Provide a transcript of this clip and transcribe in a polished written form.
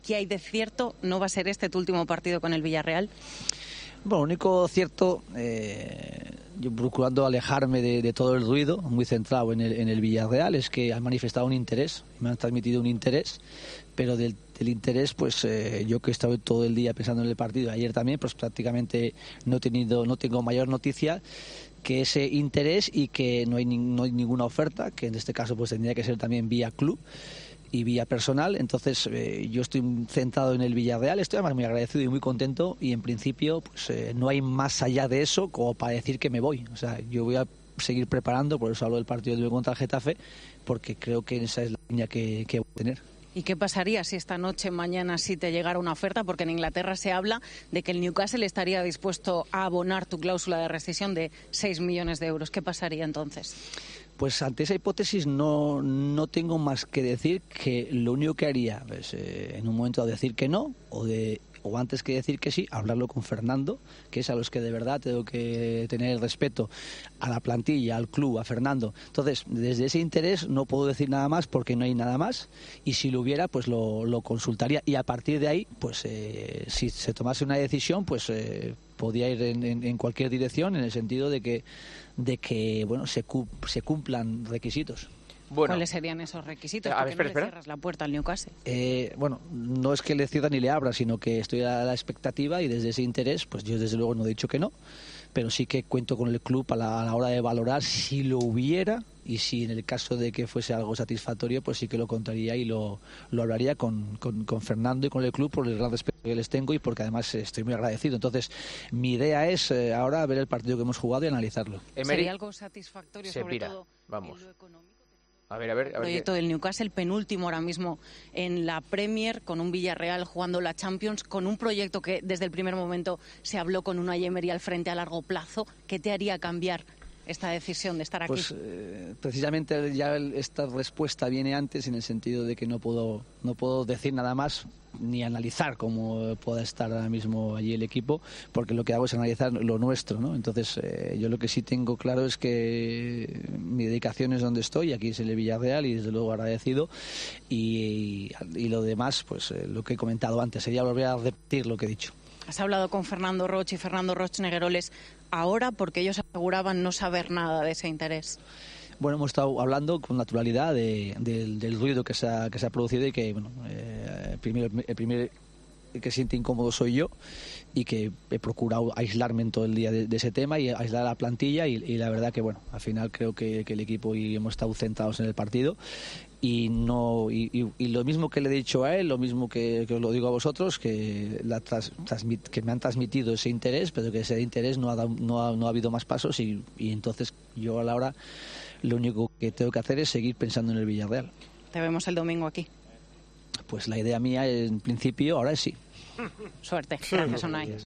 ¿Qué hay de cierto? ¿No va a ser este tu último partido con el Villarreal? Bueno, lo único cierto, yo procurando alejarme de todo el ruido, muy centrado en el Villarreal, es que han manifestado un interés, me han transmitido un interés, pero del interés, pues yo que he estado todo el día pensando en el partido, ayer también, pues prácticamente no tengo mayor noticia que ese interés y que no hay ninguna oferta, que en este caso pues tendría que ser también vía club y vía personal. Entonces yo estoy centrado en el Villarreal, estoy además muy agradecido y muy contento, y en principio pues no hay más allá de eso como para decir que me voy. O sea, yo voy a seguir preparando, por eso hablo del partido de hoy contra el Getafe, porque creo que esa es la línea que voy a tener. ¿Y qué pasaría si esta noche, mañana, sí te llegara una oferta? Porque en Inglaterra se habla de que el Newcastle estaría dispuesto a abonar tu cláusula de rescisión de 6 millones de euros. ¿Qué pasaría entonces? Pues ante esa hipótesis no tengo más que decir que lo único que haría es en un momento decir que no, o antes que decir que sí, hablarlo con Fernando, que es a los que de verdad tengo que tener el respeto, a la plantilla, al club, a Fernando. Entonces, desde ese interés no puedo decir nada más porque no hay nada más, y si lo hubiera, pues lo consultaría, y a partir de ahí, pues si se tomase una decisión, pues podía ir en cualquier dirección, en el sentido de que bueno, se cumplan requisitos. Bueno, ¿cuáles serían esos requisitos? ¿Por qué no le cierras la puerta al Newcastle? Bueno, no es que le cierre ni le abra, sino que estoy a la expectativa, y desde ese interés, pues yo desde luego no he dicho que no, pero sí que cuento con el club a la hora de valorar si lo hubiera, y si en el caso de que fuese algo satisfactorio, pues sí que lo contaría y lo hablaría con Fernando y con el club, por el gran respeto que les tengo y porque además estoy muy agradecido. Entonces, mi idea es ahora ver el partido que hemos jugado y analizarlo. ¿Sería algo satisfactorio, sobre todo vamos. en lo económico? A ver. El proyecto del Newcastle, penúltimo ahora mismo en la Premier, con un Villarreal jugando la Champions, con un proyecto que desde el primer momento se habló con Unai Emery al frente a largo plazo. ¿Qué te haría cambiar esta decisión de estar aquí? Pues precisamente ya esta respuesta viene antes, en el sentido de que no puedo decir nada más ni analizar cómo pueda estar ahora mismo allí el equipo, porque lo que hago es analizar lo nuestro, ¿no? Entonces yo lo que sí tengo claro es que mi dedicación es donde estoy, aquí es el Villarreal, y desde luego agradecido, y lo demás, pues lo que he comentado antes, sería volver a repetir lo que he dicho. Has hablado con Fernando Roch y Fernando Roch Negueroles ahora, porque ellos aseguraban no saber nada de ese interés. Bueno, hemos estado hablando con naturalidad del ruido que se ha producido, y que, bueno, el primer que siente incómodo soy yo, y que he procurado aislarme en todo el día de ese tema y aislar a la plantilla, y la verdad que, bueno, al final creo que el equipo y hemos estado centrados en el partido, y lo mismo que le he dicho a él, lo mismo que os lo digo a vosotros, que que me han transmitido ese interés, pero que ese interés no ha habido más pasos, y entonces yo a la hora lo único que tengo que hacer es seguir pensando en el Villarreal. Te vemos el domingo aquí. Pues la idea mía en principio ahora es sí. Suerte. Gracias, Unai.